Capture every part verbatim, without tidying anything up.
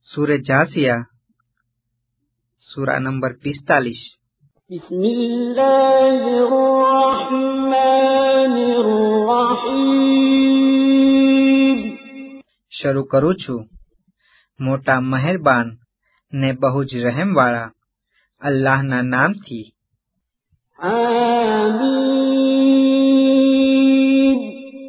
सूरह जासिया सूरा नंबर पिस्तालीस। बिस्मिल्लाहिर्रहमानिर्रहीम। શરૂ કરું છું મોટા મહેરબાન ને બહુ જ રહેમ વાળા અલ્લાહના નામથી। આમીન।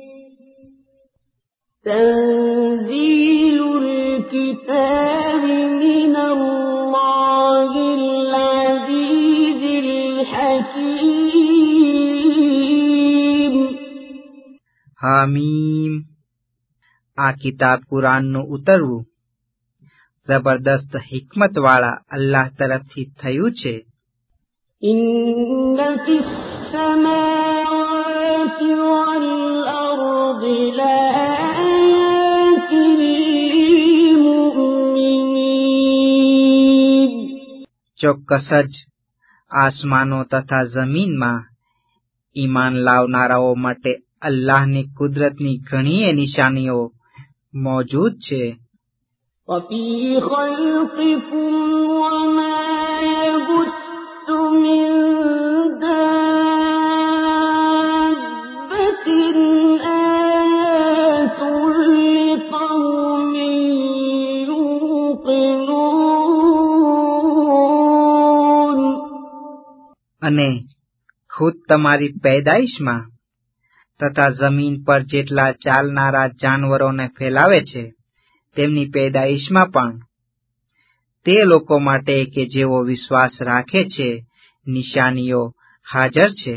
તંઝીલુલ કિતાબી મિનલ્લાહિલ અઝીઝિલ હકીમ। હામીમ। આ કિતાબ કુરાનનું ઉતરવું જબરદસ્ત હિકમત વાળા અલ્લાહ તરફથી થયું છે। ઇન્ન ફિસ સમાવાતિ વલ અર્દિ લઆયાતિન લિલ મુમિનીન। ચોક્કસ જ આસમાનો તથા જમીનમાં ઈમાન લાવનારાઓ માટે અલ્લાહની કુદરતની ઘણી નિશાનીઓ मौजूद छे। वफी खल्क़िकुम वमा यबुत्थु मिन दाब्बतिन आयातुन लिक़ौमिन युक़िनून। अने खुद तमारी पैदाइशमां तथा जमीन पर जेटला चालनारा जानवरोने फैलावे छे તેમની પેદાઈશમાં પણ તે લોકો માટે કે જેઓ વિશ્વાસ રાખે છે નિશાનીઓ હાજર છે।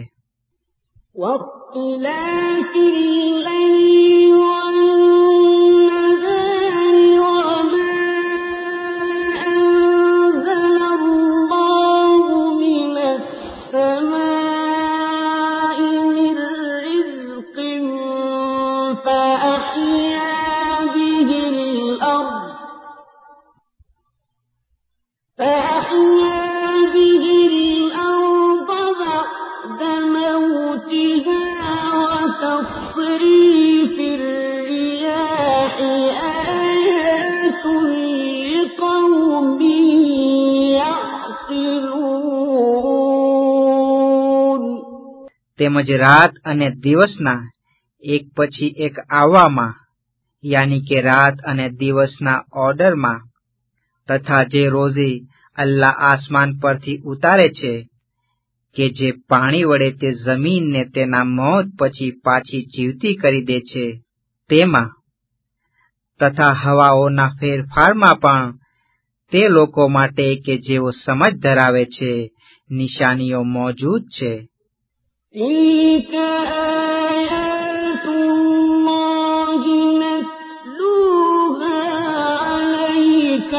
તેમજ રાત અને દિવસના એક પછી એક આવવામાં યાની કે રાત અને દિવસના ઓર્ડરમાં તથા જે રોજી અલ્લાહ આસમાન પરથી ઉતારે છે કે જે પાણી વડે તે જમીનને તેના મોત પછી પાછી જીવતી કરી દે છે તેમાં તથા હવાઓના ફેરફારમાં પણ તે લોકો માટે કે જેઓ સમજ ધરાવે છે નિશાનીઓ મોજૂદ છે। تلك آيات الله نتلوها عليك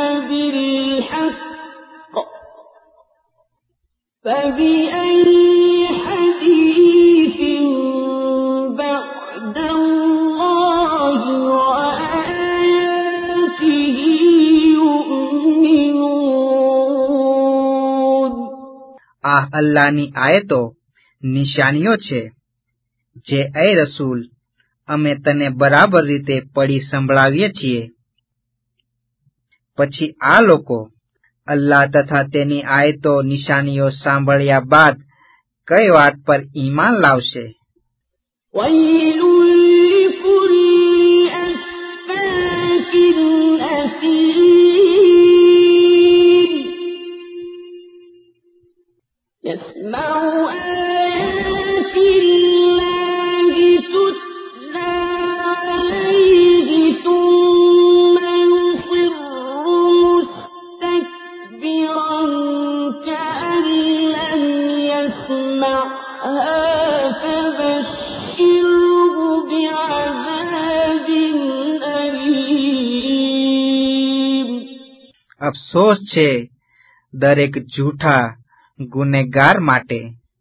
بالحق فبأي حديث بعد الله وآياته يؤمنون। आ अल्लाह नी आयतो નિશાનીઓ છે જે એ રસૂલ અમે તને બરાબર રીતે પડી સંભળાવીએ છીએ। પછી આ લોકો અલ્લાહ તથા તેની આયતો નિશાનીઓ સાંભળ્યા બાદ કઈ વાત પર ઈમાન લાવશે। અફસોસ છે દરેક જૂઠા ગુનેગાર માટે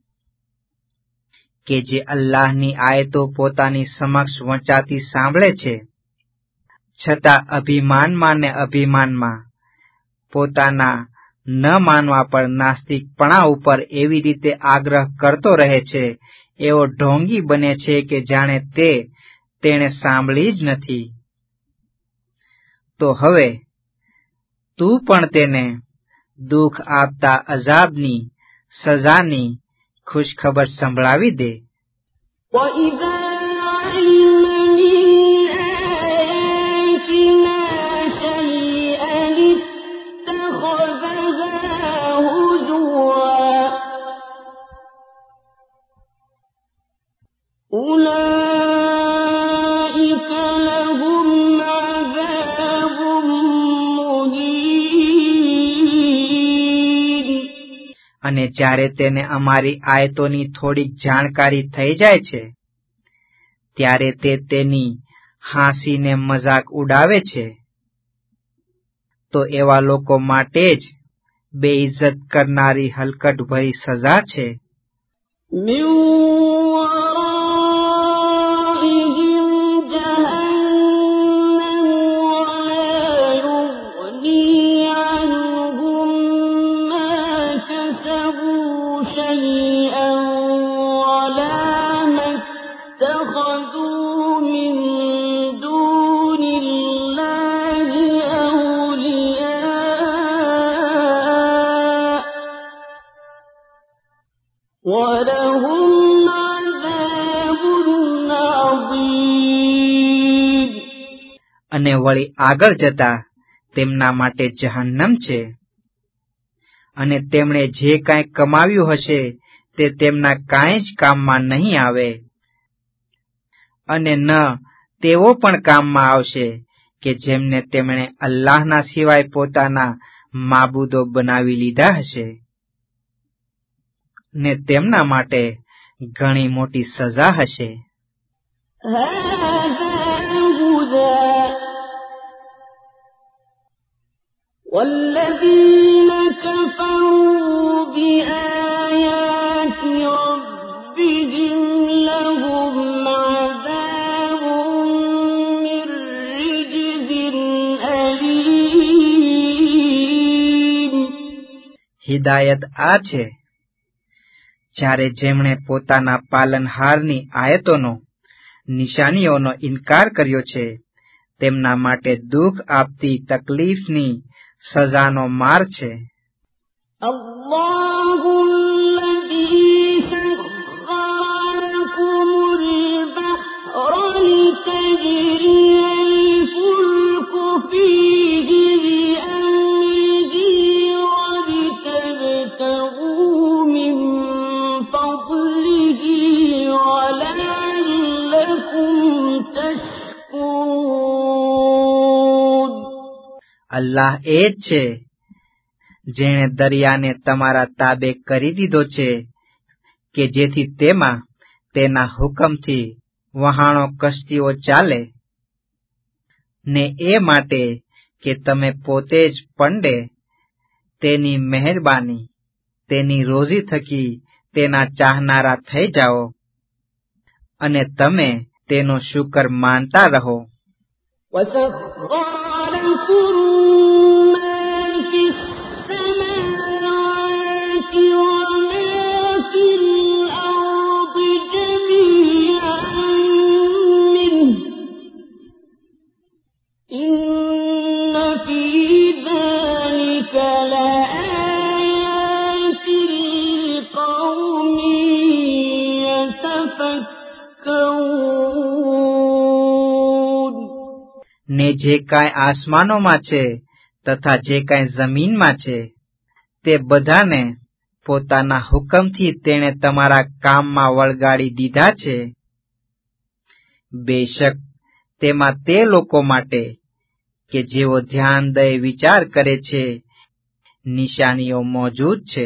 કે જે અલ્લાહની આયતો પોતાની સમક્ષ વંચાતી સાંભળે છે છતાં અભિમાનમાં ને અભિમાનમાં પોતાના ન માનવા પર નાસ્તિકપણા ઉપર એવી રીતે આગ્રહ કરતો રહે છે એવો ઢોંગી બને છે કે જાણે તે તેણે સાંભળી જ નથી। તો હવે તું પણ તેને દુઃખ આપતા અઝાબની સજાની ખુશખબર સંભળાવી દે. અને જ્યારે તેને અમારી આયતોની થોડીક જાણકારી થઈ જાય છે ત્યારે તે તેની હાંસીને મજાક ઉડાવે છે. તો એવા લોકો માટે જ બેઇજ્જત કરનારી હલકટ ભરી સજા છે. અને વળી આગળ જતા તેમના માટે જહન્નમ છે. અને તેમણે જે કાંઈ કમાવ્યું હશે તે તેમના કાંઈ જ કામમાં નહીં આવે. અને ન તેઓ પણ કામમાં આવશે કે જેમને તેમણે અલ્લાહના સિવાય પોતાના માબૂદો બનાવી લીધા હશે. ને તેમના માટે ઘણી મોટી સજા હશે. والذين كفروا بآيات ربهم لهم عذاب من رجز أليم. હિદાયત આ છે જ્યારે જેમણે પોતાના પાલનહારની આયતોનો નિશાનીઓનો ઇનકાર કર્યો છે તેમના માટે દુઃખ આપતી તકલીફની સજાનો માર છે. અલ્લાહ એ જ છે જેણે દરિયાને તમારા તાબે કરી દીધો છે કે જેથી તેમાં તેના હુકમથી વહાણો કશ્તીઓ ચાલે, ને એ માટે કે તમે પોતે જ પંડે તેની મહેરબાની તેની રોજી થકી તેના ચાહનારા થઈ જાઓ અને તમે તેનો શુકર માનતા રહો. ને જે કાંઈ આસમાનોમાં છે તથા જે કાંઈ જમીનમાં છે તે બધાને પોતાના હુકમથી તેણે તમારા કામમાં વળગાડી દીધા છે. બેશક તેમાં તે લોકો માટે કે જેઓ ધ્યાન દઈ વિચાર કરે છે નિશાનીઓ મોજૂદ છે.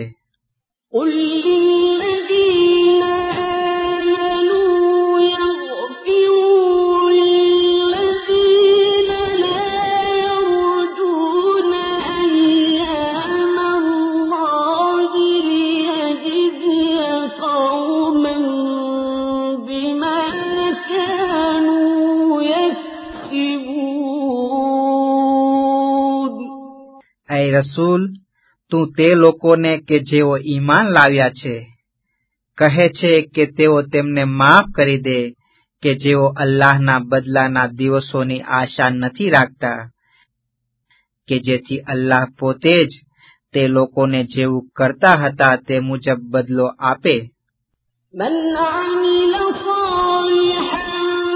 ऐ रसूल તું તે લોકોને કે જેઓ ઈમાન લાવ્યા છે કહે છે કે તેઓ તેમને માફ કરી દે કે જેઓ અલ્લાહના બદલાના દિવસોની આશા નથી રાખતા કે જેથી અલ્લાહ પોતે જ તે લોકોને જેવું કરતા હતા તે મુજબ બદલો આપે. من عمل صالحا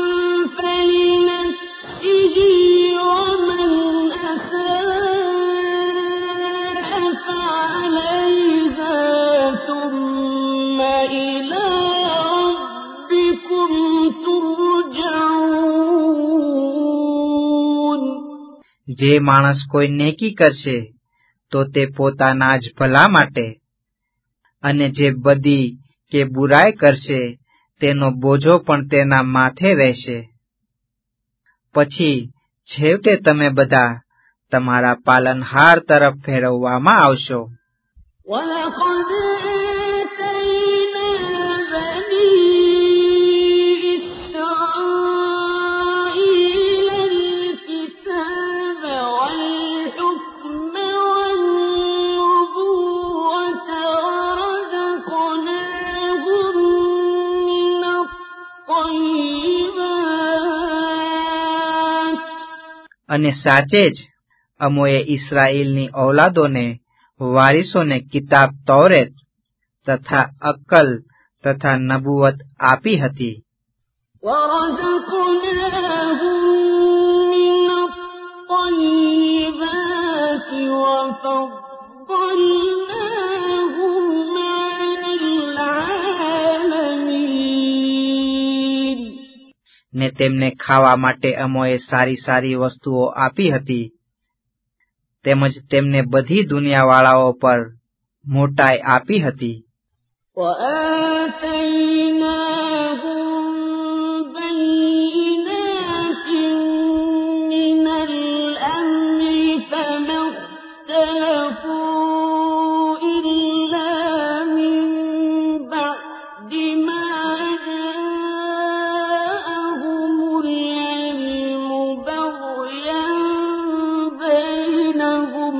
فلنفسه ومن أساء فعليها ثم إلى ربكم ترجعون. જે માણસ કોઈ નેકી કરશે તો તે પોતાના જ ભલા માટે, અને જે બદી કે બુરાઈ કરશે તેનો બોજો પણ તેના માથે રહેશે. પછી છેવટે તમે બધા તમારા પાલનહાર તરફ ફેરવવામાં આવશો. وَلَقَدْ آتَيْنَا بَنِي إِسْرَائِيلَ الْكِتَابَ وَالْحُكْمَ وَالنُّبُوَّةَ وَرَزَقْنَاهُم مِّنَ الطَّيِّبَاتِ. અને સાચે જ અમોએ ઇસ્રાએલની ઔલાદોને વારિસોને કિતાબ તૌરેત તથા અક્કલ તથા નબુવત આપી હતી. وَرَزَقْنَاهُم مِّنَ الطَّيِّبَاتِ وَفَضَّلْنَاهُمْ عَلَى الْعَالَمِينَ. ને તેમને ખાવા માટે અમોએ સારી સારી વસ્તુઓ આપી હતી, તેમજ તેમને બધી દુનિયાવાળાઓ પર મોટાઈ આપી હતી. وَآتَيْنَاهُم بَيِّنَاتٍ مِّنَ الْأَمْرِ فَمَا اخْتَلَفُوا إِلَّا مِن بَعْدِ مَا جَاءَهُمُ الْعِلْمُ بَغْيًا بَيْنَهُمْ.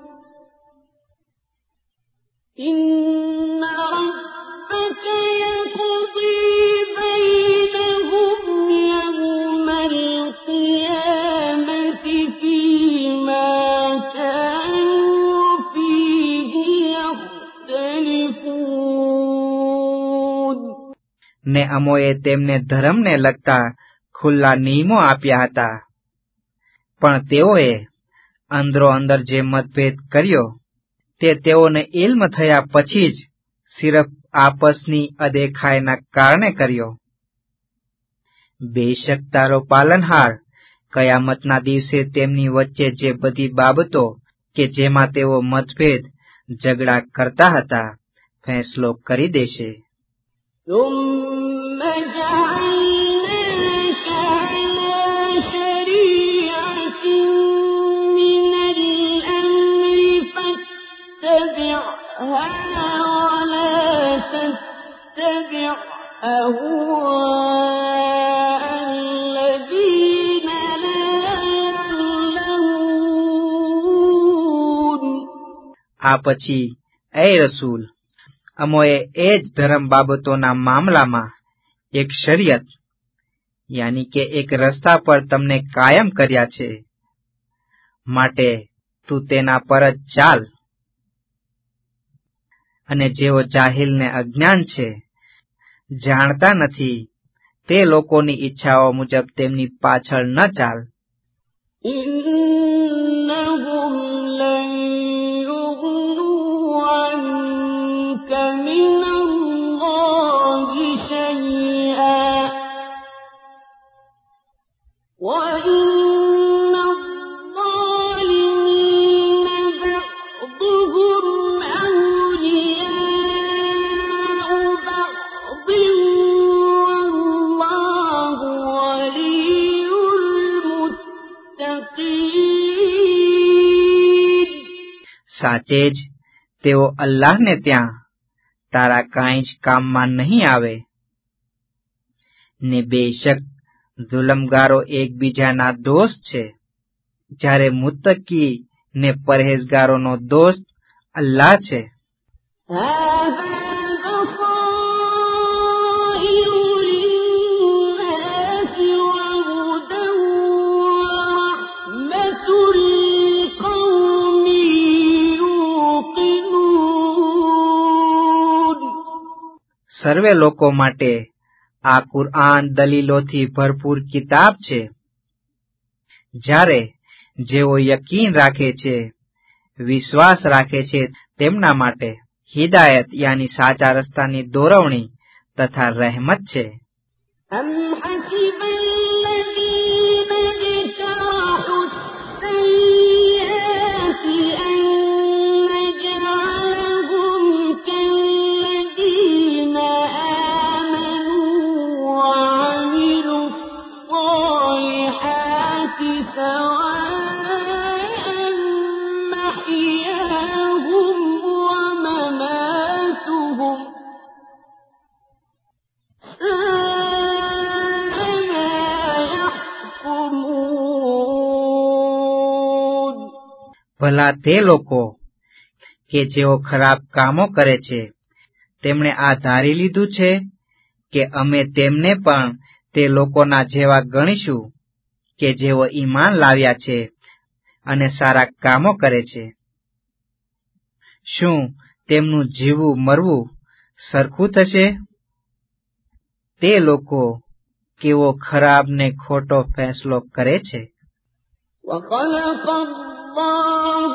إِنَّ رَبَّكَ يَقْضِي بَيْنَهُمْ يَوْمَ الْقِيَامَةِ فِيمَا كَانُوا فِيهِ يَخْتَلِفُونَ. ને અમોએ તેમને ધર્મને લગતા ખુલ્લા નિયમો આપ્યા હતા, પણ તેઓએ અંદરો અંદર જે મતભેદ કર્યો તે તેઓને ઇલ્મ થયા પછી જ સિર્ફ આપસની અદેખાઈના કારણે કર્યો. બેશક તારો પાલનહાર કયામતના દિવસે તેમની વચ્ચે જે બધી બાબતો કે જેમાં તેઓ મતભેદ ઝઘડા કરતા હતા ફેંસલો કરી દેશે. ثُمَّ جَعَلْنَاكَ عَلَى شَرِيعَةٍ مِّنَ الْأَمْرِ فَاتَّبِعْهَا وَلَا تَتَّبِعْ أَهْوَاءَ الَّذِينَ لَا يَعْلَمُونَ. આ પછી એ રસૂલ, અમોએ એ જ ધર્મ બાબતોના મામલામાં એક શરિયત યાની કે એક રસ્તા પર તમને કાયમ કર્યા છે, માટે તું તેના પર જ ચાલ. અને જેઓ જાહિલને અજ્ઞાન છે, જાણતા નથી, તે લોકોની ઈચ્છાઓ મુજબ તેમની પાછળ ન ચાલ. إِنَّهُمْ لَن يُغْنُوا عَنكَ مِنَ اللَّهِ شَيْئًا وَإِنَّ الظَّالِمِينَ بَعْضُهُمْ أَوْلِيَاءُ بَعْضٍ وَاللَّهُ وَلِيُّ الْمُتَّقِينَ. સાચે જ તેઓ અલ્લાહને ત્યાં તારા કાંઈ જ કામમાં નહીં આવે. ને બેશક જુલમગારો એકબીજાના દોસ્ત છે, જ્યારે મુત્તકી ને પરહેઝગારોનો દોસ્ત અલ્લાહ છે. هَٰذَا بَصَائِرُ لِلنَّاسِ وَهُدًى وَرَحْمَةٌ لِّقَوْمٍ સર્વે લોકો માટે આ કુરઆન દલીલોથી ભરપૂર કિતાબ છે. જ્યારે જેઓ યકીન રાખે છે, વિશ્વાસ રાખે છે, તેમના માટે હિદાયત યાની સાચા રસ્તાની દોરવણી તથા રહેમત છે. أم حسب الذين اجترحوا السيئات أن نجعلهم كالذين آمنوا وعملوا الصالحات سواء محياهم ومماتهم ભલા તે લોકો કે જેઓ ખરાબ કામો કરે છે, તેમણે આ ધારી લીધું છે કે અમે તેમને પણ તે લોકોના જેવા ગણીશું કે જેઓ ઈમાન લાવ્યા છે અને સારા કામો કરે છે. શું તેમનું જીવવું મરવું સરખું થશે? તે લોકો કેવો ખરાબ ને ખોટો ફેંસલો કરે છે. وخلق الله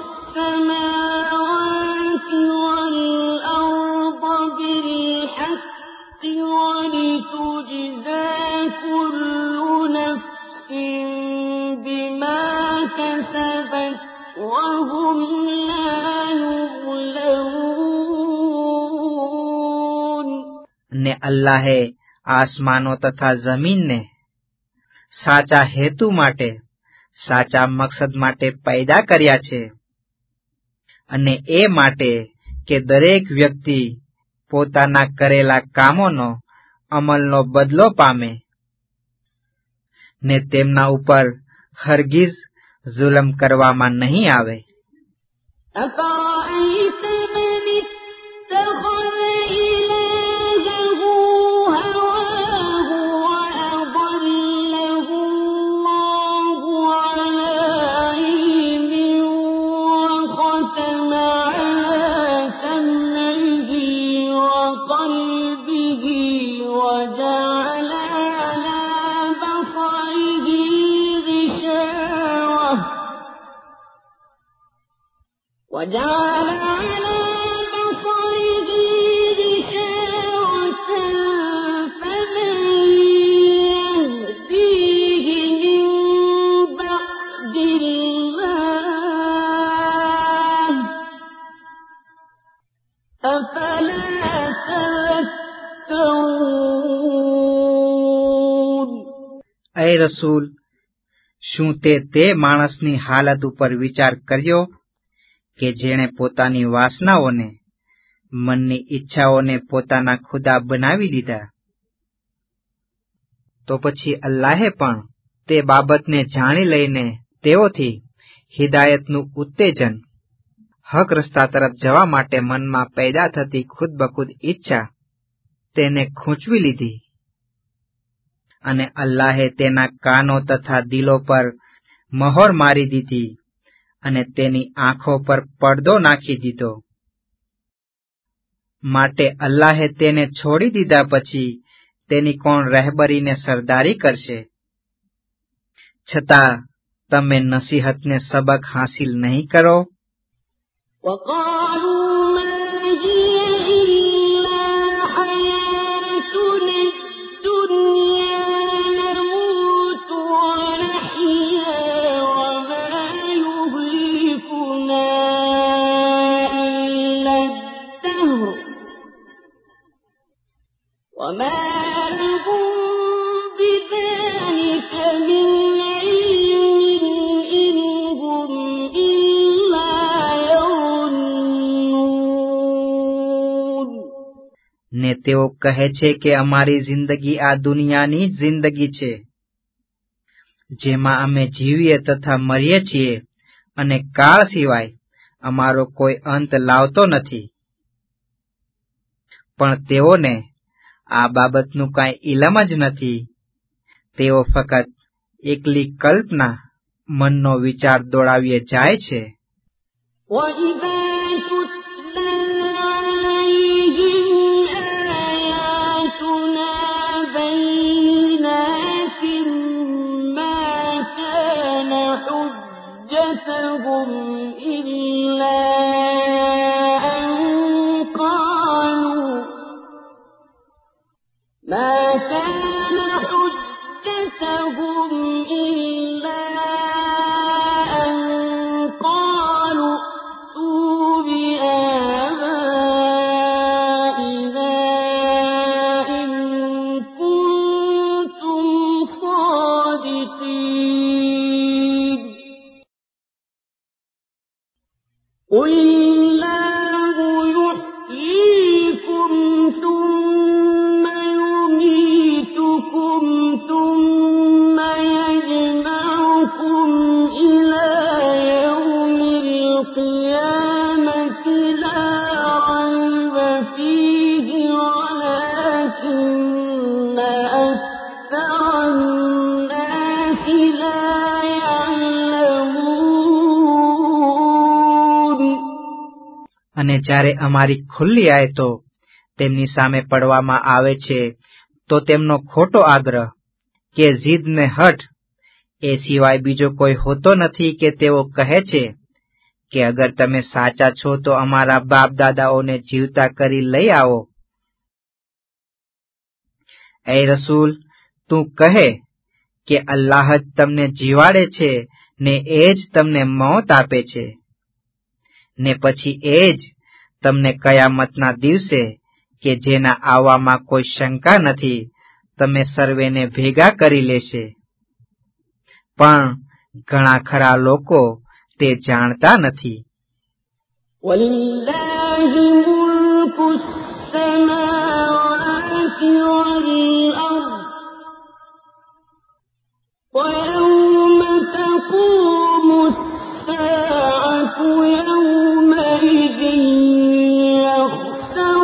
السماوات والأرض بالحق ولتجزى كل نفس بما كسبت وهم لا يظلمون. ને અલ્લાહે આસમાનો તથા જમીનને સાચા હેતુ માટે, સાચા મકસદ માટે પેદા કર્યા છે, અને એ માટે કે દરેક વ્યક્તિ પોતાના કરેલા કામોનો અમલનો બદલો પામે, ને તેમના ઉપર હરગીઝ જુલમ કરવામાં નહીં આવે. أفرأيت من اتخذ إلهه هواه وأضله الله على علم وختم على سمعه وقلبه وجعل على بصره غشاوة وجعل على بصره غشاوة فمن يهديه من بعد الله أفلا تذكرون. એ રસૂલ, શું તે તે માણસની હાલત ઉપર વિચાર કર્યો કે જેણે પોતાની વાસનાઓને, મનની ઈચ્છાઓને પોતાના ખુદા બનાવી લીધા? તો પછી અલ્લાહે પણ તે બાબતને જાણી લઈને તેઓથી હિદાયતનું ઉત્તેજન, હક રસ્તા તરફ જવા માટે મનમાં પેદા થતી ખુદ બખુદ ઈચ્છા તેને ખૂંચવી લીધી, અને અલ્લાહે તેના કાનો તથા દિલો પર મહોર મારી દીધી અને તેની આંખો પર પડદો નાખી દીધો. માટે અલ્લાહે તેને છોડી દીધા પછી તેની કોણ રહેબરીને સરદારી કરશે? છતાં તમે નસીહતને સબક હાસિલ નહીં કરો? وقالوا ما هي إلا حياتنا الدنيا نموت ونحيا وما يهلكنا إلا الدهر وما لهم بذلك من علم إن هم إلا يظنون. ને તેઓ કહે છે કે અમારી જિંદગી આ દુનિયાની જ જિંદગી છે, જેમાં અમે જીવીએ તથા મરીએ છીએ, અને કાળ સિવાય અમારો કોઈ અંત લાવતો નથી. પણ તેઓને આ બાબતનું કાંઈ ઇલમ જ નથી. તેઓ ફક્ત એકલી કલ્પના, મનનો વિચાર દોડાવીએ જાય છે. وَإِذَا تُتْلَى عَلَيْهِمْ حجتهم إلا أن قالوا ما كان حجتهم إلا أن قالوا ائتوا بآبائنا إن كنتم صادقين قل الله يحييكم ثم يميتكم ثم يجمعكم إلى يوم القيامة لا ريب فيه ولكن أكثر الناس لا يعلمون અને જ્યારે અમારી ખુલ્લી આયતો તેમની સામે પડવામાં આવે છે તો તેમનો ખોટો આગ્રહ કે જીદ ને હઠ એ સિવાય બીજો કોઈ હોતો નથી કે તેઓ કહે છે કે અગર તમે સાચા છો તો અમારા બાપ દાદાઓને જીવતા કરી લઈ આવો. એ રસૂલ, તું કહે કે અલ્લાહ જ તમને જીવાડે છે ને એ જ તમને મોત આપે છે ને પછી એ જ તમને કયામતના દિવસે કે જેના આવવામાં કોઈ શંકા નથી તમે સર્વેને ભેગા કરી લેશે. પણ ઘણા ખરા લોકો તે જાણતા નથી. وَلِلَّهِ مُلْكُ السَّمَاوَاتِ وَالْأَرْضِ وَيَوْمَ تَقُومُ السَّاعَةُ يَوْمَئِذٍ يَخْسَرُ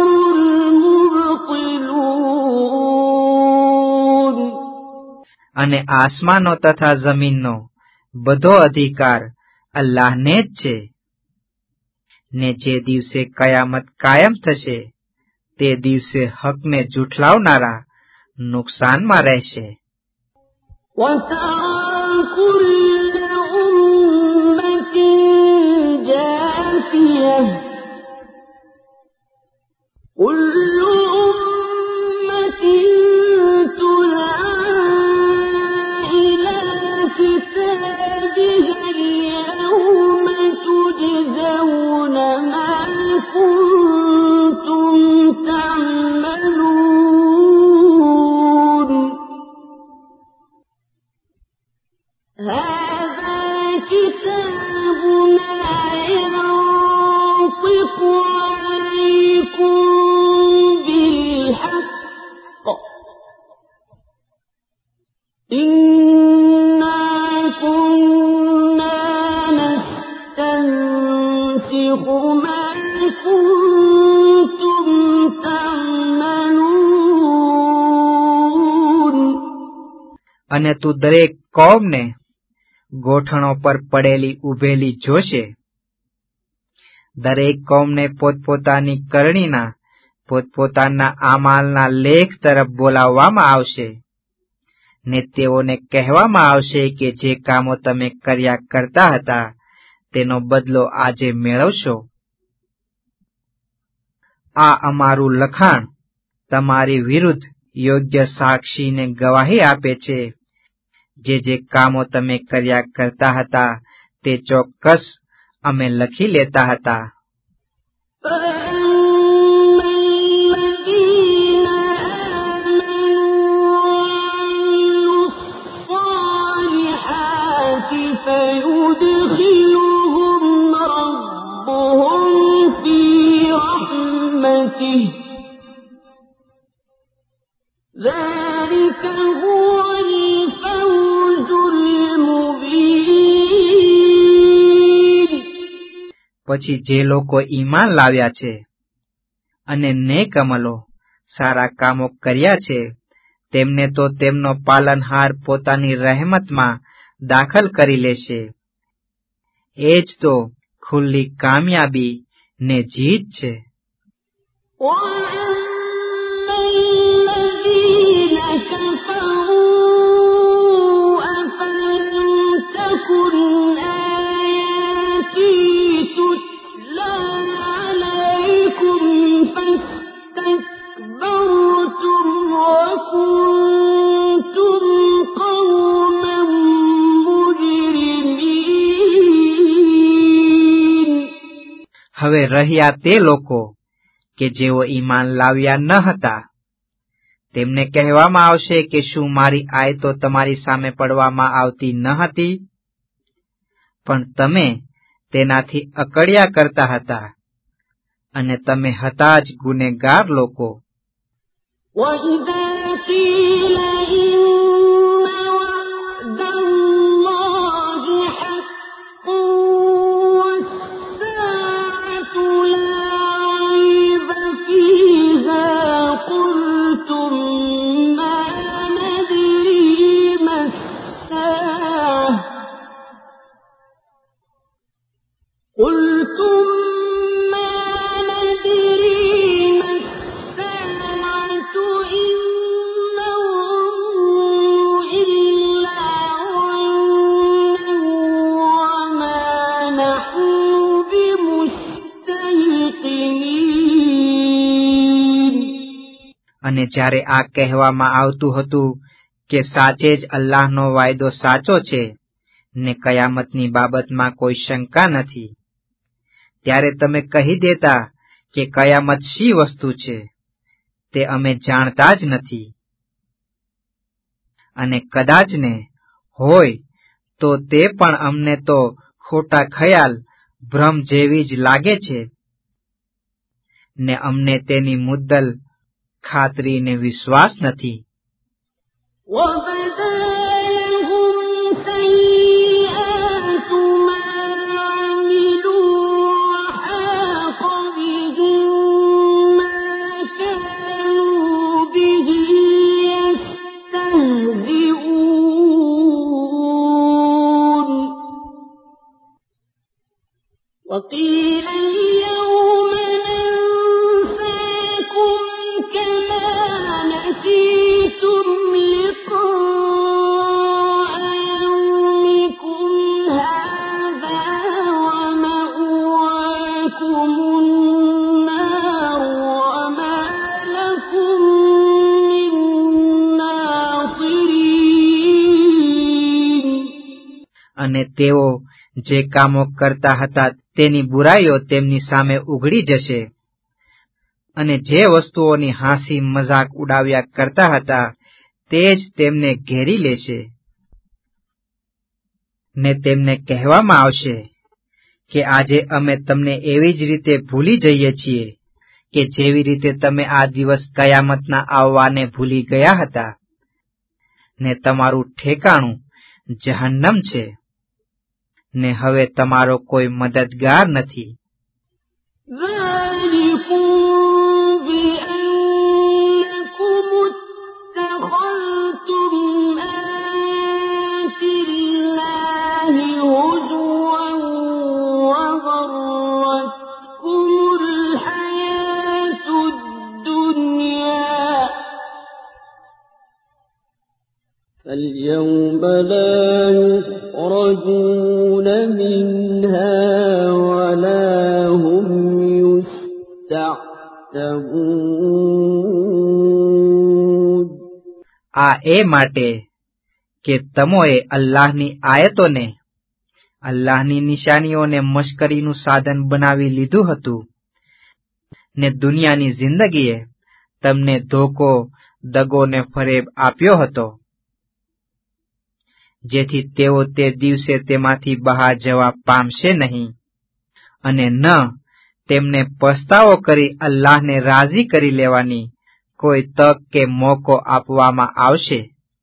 الْمُبْطِلُونَ અને આસમાનો તથા જમીનનો બધો અધિકાર અલ્લાહને જ છે ને જે દિવસે કયામત કાયમ થશે તે દિવસે હકને જૂઠલાવનારા નુકસાનમાં રહેશે. وَتَرَى كُلَّ أُمَّةٍ جَاثِيَةً كُلُّ أُمَّةٍ تُدْعَىٰ إِلَىٰ كِتَابِهَا الْيَوْمَ تُجْزَوْنَ مَا كُنتُمْ تَعْمَلُونَ هَٰذَا كِتَابُنَا يَنطِقُ عَلَيْكُم بِالْحَقِّ إِنَّا كُنَّا نَسْتَنسِخُ مَا كُنتُمْ تَعْمَلُونَ અને તું દરેક કોમને ગોઠણો પર પડેલી ઉભેલી જોશે. દરેક કોમને પોતપોતાની કરણીના પોતપોતાના આમાલના લેખ તરફ બોલાવવામાં આવશે ને તેઓને કહેવામાં આવશે કે જે કામો તમે કર્યા કરતા હતા તેનો બદલો આજે મેળવશો. આ અમારું લખાણ તમારી વિરુદ્ધ યોગ્ય સાક્ષીને ગવાહી આપે છે. જે જે કામો તમે કર્યા કરતા હતા તે ચોક્કસ અમે લખી લેતા હતા. فَأَمَّا الَّذِينَ آمَنُوا وَعَمِلُوا الصَّالِحَاتِ فَيُدْخِلُهُمْ رَبُّهُمْ فِي رَحْمَتِهِ ذَلِكَ هُوَ الْفَوْزُ الْمُبِينُ. પછી જે લોકો ઈમાન લાવ્યા છે અને નેક અમલો સારા કામો કર્યા છે તેમને તો તેમનો પાલનહાર પોતાની રહેમતમાં દાખલ કરી લેશે. એ જ તો ખુલ્લી કામયાબી ને જીત છે. وَأَمَّا الَّذِينَ كَفَرُوا أَفَلَمْ تَكُنْ آيَاتِي હવે રહ્યા તે લોકો કે જેઓ ઈમાન લાવ્યા ન હતા, તેમને કહેવામાં આવશે કે શું મારી આયતો તમારી સામે પડવામાં આવતી ન હતી? પણ તમે તેનાથી અકળ્યા કરતા હતા, અને તમે હતા જ ગુનેગાર લોકો. અને જ્યારે આ કહેવામાં આવતું હતું કે સાચે જ અલ્લાહનો વાયદો સાચો છે ને કયામતની બાબતમાં કોઈ શંકા નથી, ત્યારે તમે કહી દેતા કે કયામત શી વસ્તુ છે તે અમે જાણતા જ નથી. અને કદાચ ને હોય તો તે પણ અમને તો ખોટા ખયાલ, ભ્રમ જેવી જ લાગે છે, ને અમને તેની મુદ્દલ ખાતરીને વિશ્વાસ નથી. وقيل اليوم ننساكم كما نسيتم لقاء يومكم هذا ومأواكم النار وما لكم من ناصرين. અને તેઓ જે કામો કરતા હતા તેની બુરાઈઓ તેમની સામે ઉઘડી જશે, અને જે વસ્તુઓની હાંસી મજાક ઉડાવ્યા કરતા હતા તે જ તેમને ઘેરી લેશે. ને તેમને કહેવામાં આવશે કે આજે અમે તમને એવી જ રીતે ભૂલી જઈએ છીએ કે જેવી રીતે તમે આ દિવસ કયામતના આવવાને ભૂલી ગયા હતા, ને તમારું ઠેકાણું જહન્નમ છે, ને હવે તમારો કોઈ મદદગાર નથી. فاليوم لا يخرجون منها ولا هم يستعتبون. આ એ માટે કે તમોએ અલ્લાહની આયતોને, અલ્લાહની નિશાનીઓને મશ્કરીનું સાધન બનાવી લીધું હતું, ને દુનિયાની જિંદગીએ તમને ધોકો, દગો ને ફરેબ આપ્યો હતો, જેથી તેઓ તે દિવસે તેમાંથી બહાર જવા પામશે નહીં, અને ન તેમને પસ્તાવો કરી અલ્લાહને રાજી કરી લેવાની કોઈ તક કે મોકો આપવામાં આવશે.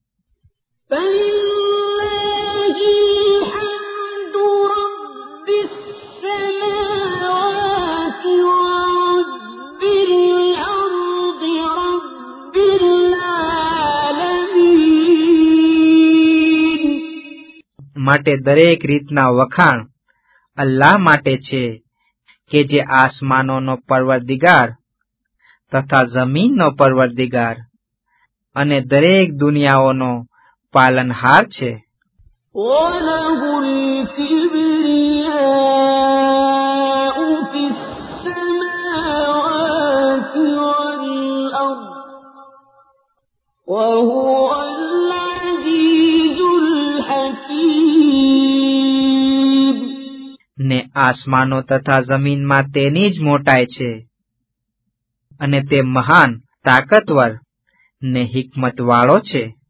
માટે દરેક રીતના વખાણ અલ્લાહ માટે છે કે જે આસમાનોનો પરવરદિગાર તથા જમીનનો પરવરદિગાર અને દરેક દુનિયાઓનો પાલનહાર છે. ને આસમાનો તથા જમીનમાં તેની જ મોટાઈ છે, અને તે મહાન, તાકતવર ને હિકમત વાળો છે.